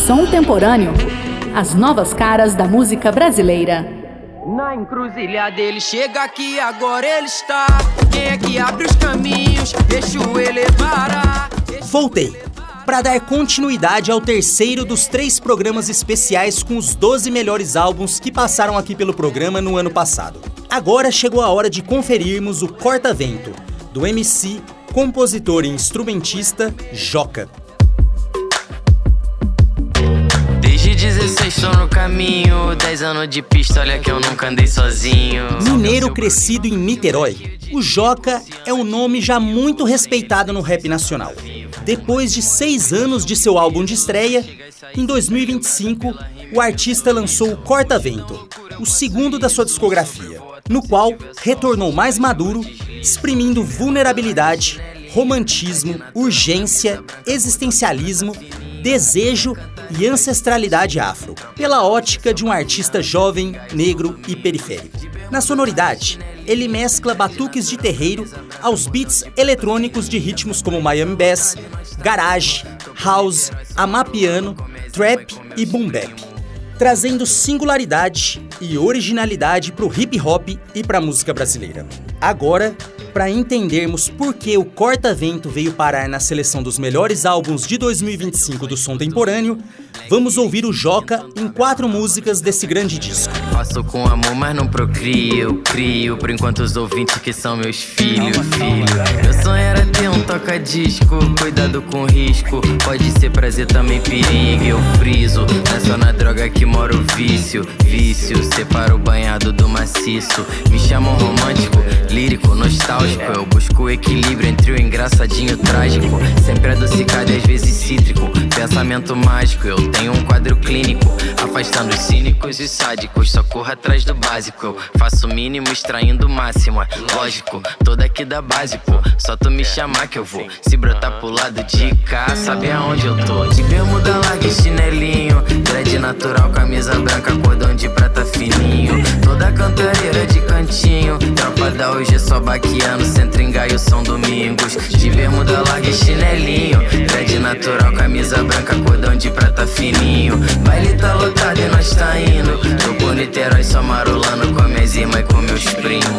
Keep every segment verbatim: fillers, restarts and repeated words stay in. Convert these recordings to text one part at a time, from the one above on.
Som Temporâneo. As novas caras da música brasileira. Na encruzilhada ele chega aqui, agora ele está. Quem é que abre os caminhos? Deixa o elevará. Voltei para dar continuidade ao terceiro dos três programas especiais com os doze melhores álbuns que passaram aqui pelo programa no ano passado. Agora chegou a hora de conferirmos o Corta-Vento, do M C, compositor e instrumentista Joca. Desde dezesseis tô no caminho, dez anos de pista, olha que eu nunca andei sozinho. Mineiro crescido em Niterói, o Joca é um nome já muito respeitado no rap nacional. Depois de seis anos de seu álbum de estreia, em dois mil e vinte e cinco, o artista lançou o Corta-Vento, o segundo da sua discografia, no qual retornou mais maduro, exprimindo vulnerabilidade, romantismo, urgência, existencialismo, desejo e ancestralidade afro, pela ótica de um artista jovem, negro e periférico. Na sonoridade, ele mescla batuques de terreiro aos beats eletrônicos de ritmos como Miami Bass, garage, house, amapiano, trap e boom bap, trazendo singularidade e originalidade para o hip hop e para a música brasileira. Agora, para entendermos por que o Corta-Vento veio parar na seleção dos melhores álbuns de dois mil e vinte e cinco do Som Temporâneo, vamos ouvir o Joca em quatro músicas desse grande disco. Faço com amor, mas não procrio, crio, por enquanto os ouvintes que são meus filhos, filho. Meu sonho era ter um toca-disco, cuidado com risco, pode ser prazer também perigo, eu friso. Não é só na droga que mora o vício, vício, separa o banhado do maciço. Me chamam romântico, lírico, nostálgico, eu busco o equilíbrio entre o engraçadinho e o trágico, sempre adocicado e às vezes cítrico, pensamento mágico, eu tenho um quadro clínico, afastando os cínicos e sádicos, só corro atrás do básico, eu faço o mínimo extraindo o máximo, é lógico, tô daqui da base, pô, só tu me chamar que eu vou, se brotar pro lado de cá, sabe aonde eu tô, de bermuda larga e chinelinho, dread natural, camisa branca, cordão de prata fininho, toda cantareira de cantinho, tropa da hoje é só baqueando, centro em Gaio São Domingos, de bermuda larga e chinelinho, dread natural, camisa branca, cordão de prata fininho, baile tá lotado e nós tá indo, tô por Niterói só marolando com minhas irmãs e com meus primos.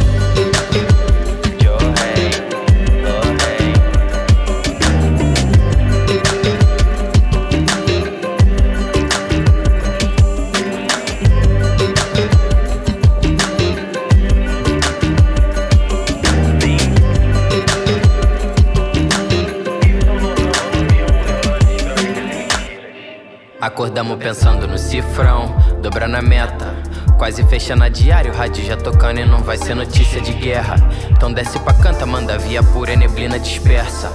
Acordamos pensando no cifrão, dobrando a meta, quase fechando a diário, rádio já tocando e não vai ser notícia de guerra. Então desce pra canta, manda via pura, neblina dispersa.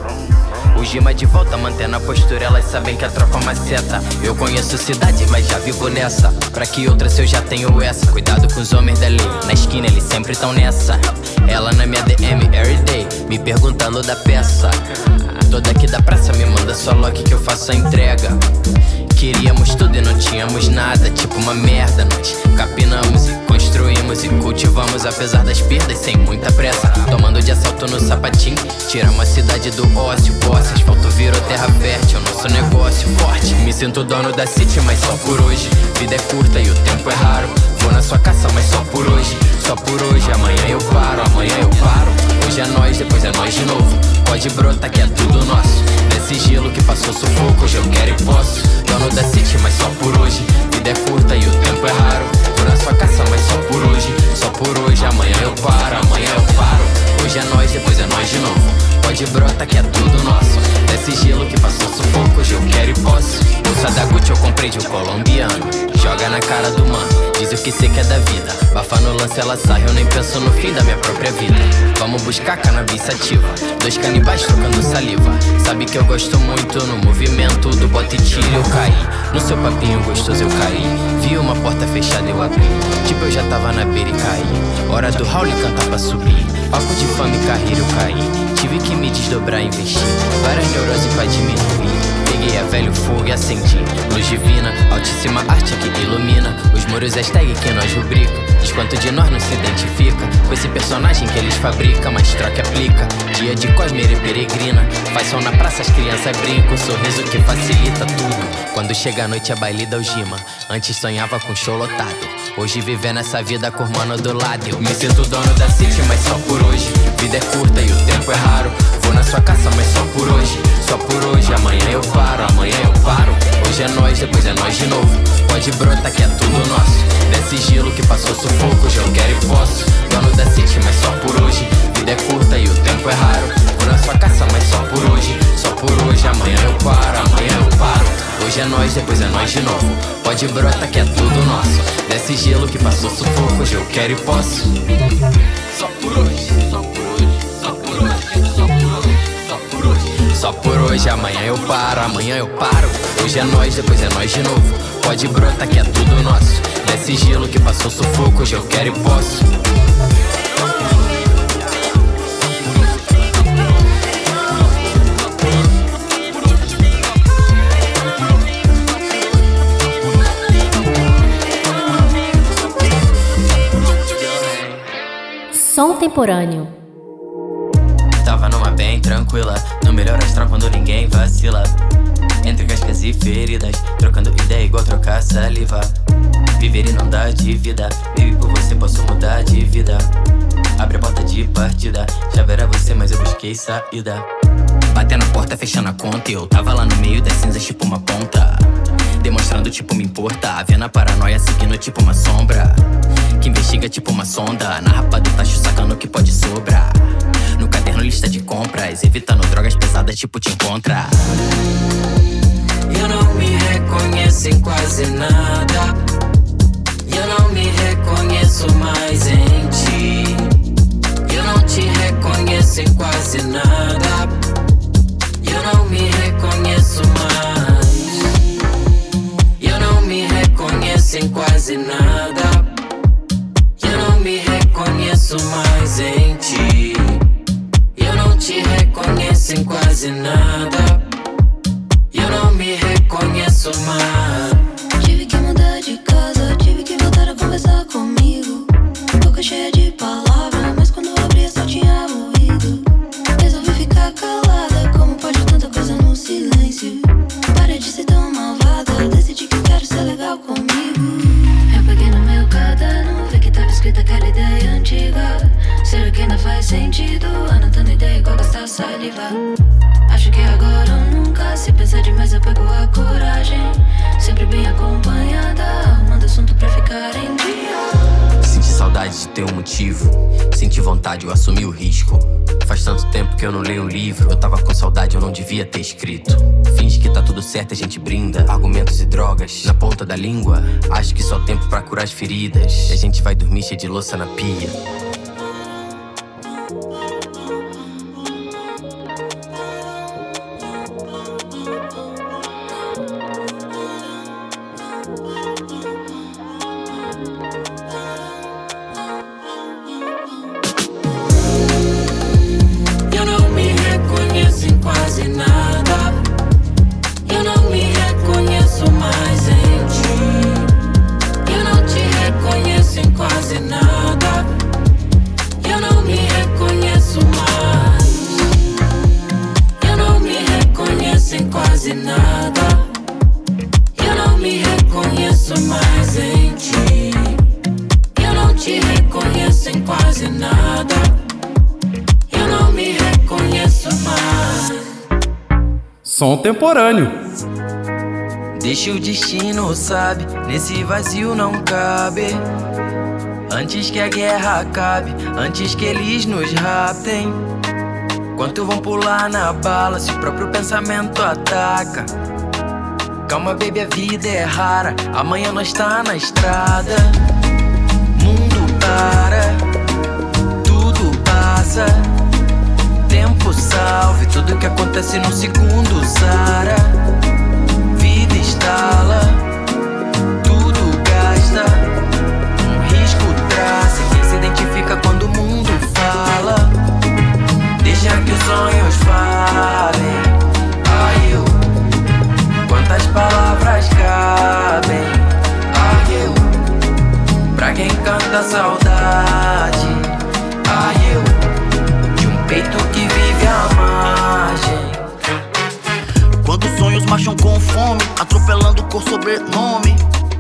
O Gima de volta, mantendo a postura, elas sabem que a tropa maceta. Eu conheço cidade, mas já vivo nessa. Pra que outra se eu já tenho essa? Cuidado com os homens da lei, na esquina eles sempre tão nessa. Ela na minha D M everyday, me perguntando da peça. Toda aqui da praça me manda só lock que eu faço a entrega. Queríamos tudo e não tínhamos nada, tipo uma merda. Nós capinamos e construímos e cultivamos, apesar das perdas, sem muita pressa. Tomando de assalto no sapatinho, tiramos a cidade do ócio. Posse, asfalto virou terra fértil, nosso negócio forte. Me sinto dono da city, mas só por hoje. Vida é curta e o tempo é raro. Vou na sua caça, mas só por hoje. Só por hoje, amanhã eu paro, amanhã eu paro. Hoje é nós, depois é nós de novo. Pode brotar que é tudo nosso. Nesse gelo que passou sufoco, hoje eu quero e posso. Dono da city, mas só por hoje. Vida é curta e o tempo é raro. Vou na sua caça, mas só por hoje. Só por hoje, amanhã eu paro, amanhã eu paro. Hoje é nós, depois é nós de novo. Pode brotar que é tudo nosso. Nesse gelo que passou sufoco, hoje eu quero e posso. Bolsa da Gucci eu comprei de um colombiano. Joga na cara do mano, diz o que cê quer da vida. Bafa no lance, ela sai, eu nem penso no fim da minha própria vida. Vamos buscar cannabis sativa, dois canibais trocando saliva. Sabe que eu gosto muito no movimento do bote e tiro eu caí. No seu papinho gostoso eu caí. Vi uma porta fechada eu abri. Tipo eu já tava na beira e caí. Hora do Raul cantar pra subir. Papo de fama e carreira eu caí. Tive que me desdobrar e investir. Várias neuroses pra diminuir. Peguei a velho fogo e acendi. Luz divina, altíssima arte que ilumina. Os muros hashtag que nós rubrica. Diz quanto de nós não se identifica com esse personagem que eles fabricam, mas troca e aplica. Dia de Cosmeira e peregrina. Faz som na praça, as crianças brincam. Sorriso que facilita tudo. Quando Quando chega a noite é baile da algema. Antes sonhava com show lotado. Hoje vivendo essa vida com o mano do lado. Eu me sinto dono da city, mas só por hoje. Vida é curta e o tempo é raro. Vou na sua caça, mas só por hoje. Só por hoje, amanhã eu paro, amanhã eu paro. Hoje é nós, depois é nós de novo. Pode brotar que é tudo nosso. Desse gelo que passou sufoco, hoje eu quero e posso. Dono da city, mas só por hoje. Vida é curta e o tempo é raro. Vou na sua caça, mas só por hoje. Só por hoje, amanhã eu paro, amanhã eu paro. Hoje é nós, depois é nós de novo. Pode brotar que é tudo nosso. Desse gelo que passou sufoco, hoje eu quero e posso. Só por hoje, só por hoje, só por hoje, só por hoje, só por hoje. Só por hoje, amanhã eu paro, amanhã eu paro. Hoje é nós, depois é nós de novo. Pode brotar que é tudo nosso. Desse gelo que passou sufoco, hoje eu quero e posso. Som temporâneo. Tava numa bem tranquila, no melhor astral quando ninguém vacila. Entre cascas e feridas, trocando ideia igual trocar saliva. Viver e não dar dívida, baby por você posso mudar de vida. Abre a porta de partida, já era você mas eu busquei saída. Batendo a porta, fechando a conta e eu tava lá no meio das cinzas tipo uma ponta. Demonstrando tipo me importa, vendo a paranoia seguindo tipo uma sombra. Que investiga tipo uma sonda, na rapa do tacho sacando o que pode sobrar. No caderno lista de compras, evitando drogas pesadas tipo te encontra. Eu não me reconheço em quase nada. Eu não me reconheço mais em ti. Eu não te reconheço em quase nada. Eu não me reconheço mais. Eu não me reconheço em quase nada. Eu não me reconheço mais em ti. Eu não te reconheço em quase nada. Eu não me reconheço mais. Tive que mudar de casa, tive que voltar a conversar comigo. Boca cheia de palavras, mas quando abria só tinha ruído. Resolvi ficar calada, como pode tanta coisa no silêncio. Parei de ser tão malvada, decidi que quero ser legal comigo. Eu peguei no meu caderno, vi que tava escrita aquela ideia antiga. Será que ainda faz sentido? Anotando ideia igual gastar saliva. Acho que agora ou nunca, se pensar demais eu pego a coragem. Sempre bem acompanhada, arrumando assunto pra ficar em dia. Senti saudade de ter um motivo, senti vontade, eu assumi o risco. Faz tanto tempo que eu não leio um livro, eu tava com saudade, eu não devia ter escrito. Finge que tá tudo certo, a gente brinda. Argumentos e drogas na ponta da língua. Acho que só tempo pra curar as feridas. E a gente vai dormir cheio de louça na pia. Som temporâneo. Deixa o destino, sabe? Nesse vazio não cabe. Antes que a guerra acabe, antes que eles nos raptem. Quanto vão pular na bala se o próprio pensamento ataca? Calma, baby, a vida é rara. Amanhã nós tá na estrada. Mundo para, tudo passa. Tempo salve tudo que acontece num segundo, Sara. Vida estala, tudo gasta. Um risco traça, quem se identifica quando o mundo fala. Deixa que os sonhos falem. Ai eu, quantas palavras cabem. Ai eu, pra quem canta saudade. Ai eu, peito que vive à margem. Quando sonhos marcham com fome, atropelando cor sobrenome.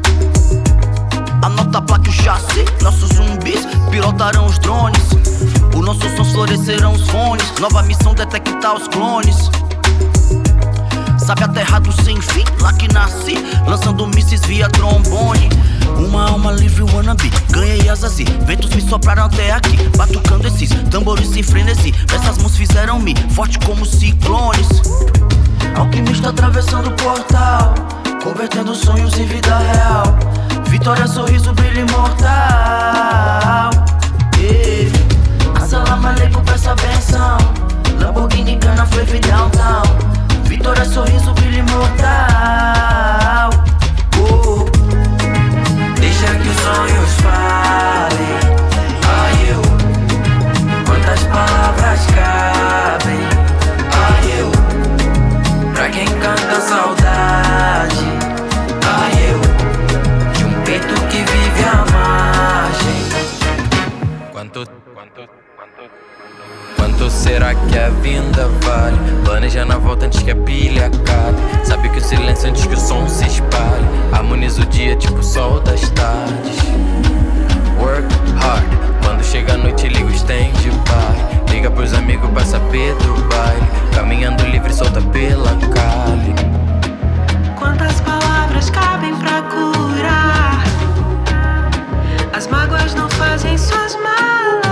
Anota a placa e o chassi, nossos zumbis pilotarão os drones. Os nossos sons florescerão os fones. Nova missão, detectar os clones. Sabe a terra do sem fim, lá que nasci, lançando mísseis via trombone. Uma alma livre wannabe, ganhei asas e ventos me sopraram até aqui, batucando esses tambores sem frenesi. Essas mãos fizeram-me forte como ciclones. Alquimista atravessando o portal, convertendo sonhos em vida real. Vitória, sorriso, brilho imortal. Yeah. Assalamu alaikum, peça benção. Lamborghini, cana, flave downtown. Vitória, sorriso, brilho imortal. Oh. Deixa que os sonhos falem. Ai eu, quantas palavras cabem. Ai eu, pra quem canta saudade. Ai eu, de um peito que vive à margem. Quanto, quanto, quanto, quanto será que a vinda vale? Planejando a volta antes que a pilha acabe. Sabe que o silêncio antes que o som se espalhe. Harmoniza o dia tipo o sol das tardes. Work hard, quando chega a noite liga o stand-by. Liga pros amigos pra saber do baile. Caminhando livre, solta pela Cali. Quantas palavras cabem pra curar? As mágoas não fazem suas malas.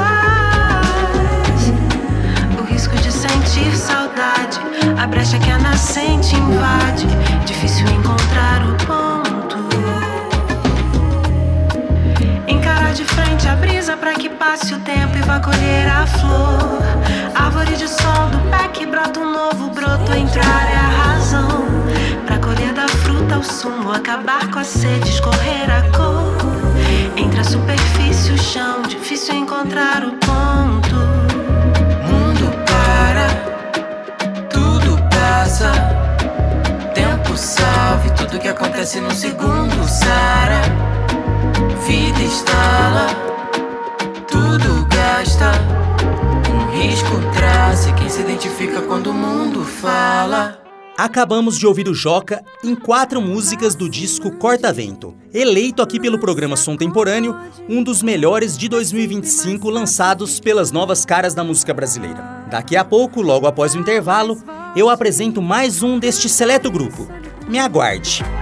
O risco de sentir saudade, a brecha que a nascente invade. Difícil encontrar o ponto. Encarar de frente a brisa pra que passe o tempo e vá colher a flor. Árvore de sol do pé que brota um novo broto. Entrar é a razão pra colher da fruta o sumo. Acabar com a sede, escorrer a cor. Entre a superfície e o chão, difícil encontrar o ponto. Mundo para, tudo passa. Tempo salve, tudo que acontece num segundo sara. Vida estala, tudo gasta. Um risco traça, quem se identifica quando o mundo fala. Acabamos de ouvir o Joca em quatro músicas do disco Corta Vento, eleito aqui pelo programa Som Temporâneo, um dos melhores de dois mil e vinte e cinco lançados pelas novas caras da música brasileira. Daqui a pouco, logo após o intervalo, eu apresento mais um deste seleto grupo. Me aguarde!